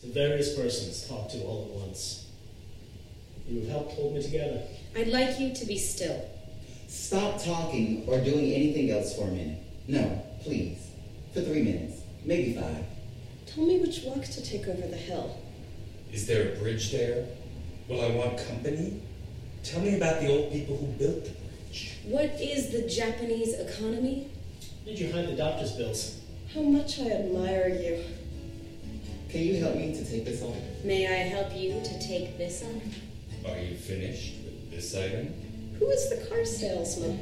The various persons talked to all at once. You have helped hold me together. I'd like you to be still. Stop talking or doing anything else for a minute. No, please. For 3 minutes. Maybe 5. Tell me which walk to take over the hill. Is there a bridge there? Will I want company? Tell me about the old people who built the bridge. What is the Japanese economy? Did you hide the doctor's bills? How much I admire you. Can you help me to take this off? May I help you to take this off? Are you finished with this item? Who is the car salesman?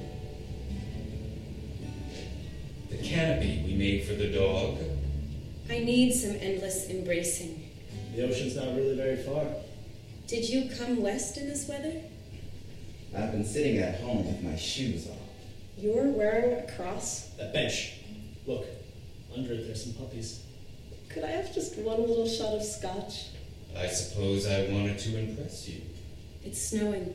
The canopy we made for the dog. I need some endless embracing. The ocean's not really very far. Did you come west in this weather? I've been sitting at home with my shoes off. You're wearing a cross? That bench. Look, under it there's some puppies. Could I have just one little shot of scotch? I suppose I wanted to impress you. It's snowing.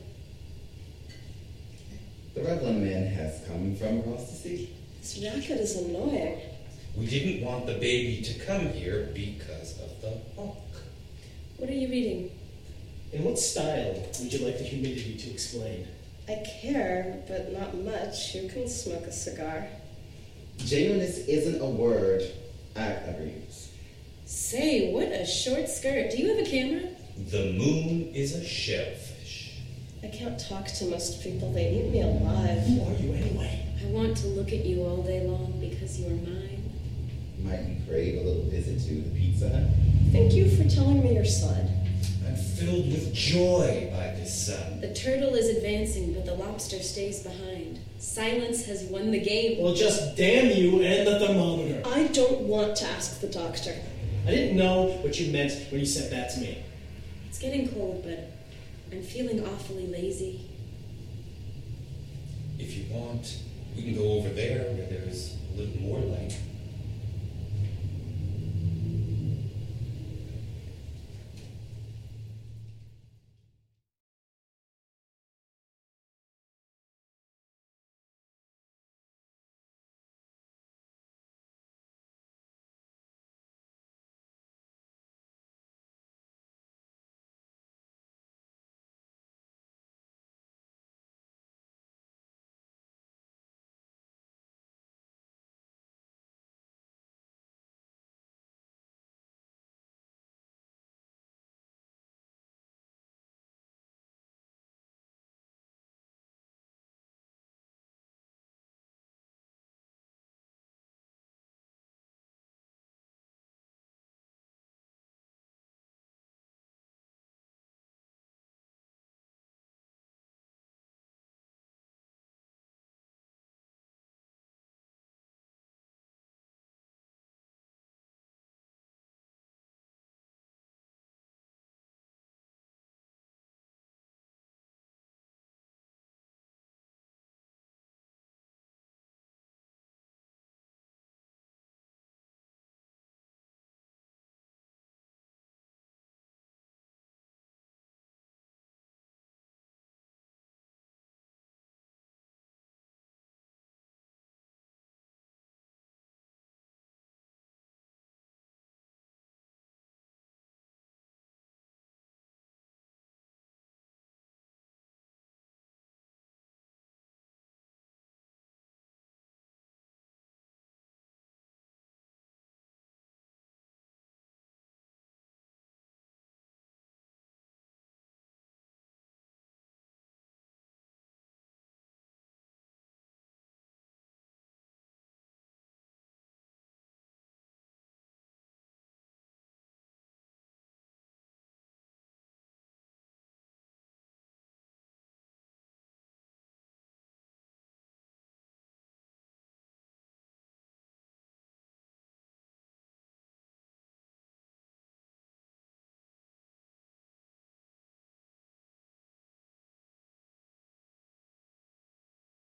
The Revlon man has come from across the sea. This racket is annoying. We didn't want the baby to come here because of the hawk. What are you reading? In what style would you like the humidity to explain? I care, but not much. You can smoke a cigar. Genuineness isn't a word I ever use. Say, what a short skirt. Do you have a camera? The moon is a shellfish. I can't talk to most people. They eat me alive. Who are you anyway? I want to look at you all day long because you're mine. Might you crave a little visit to the Pizza Hut? Thank you for telling me your side. I'm filled with joy by this sun. The turtle is advancing, but the lobster stays behind. Silence has won the game. Well, just damn you and the thermometer. I don't want to ask the doctor. I didn't know what you meant when you said that to me. It's getting cold, but I'm feeling awfully lazy. If you want, we can go over there where there's a little more light.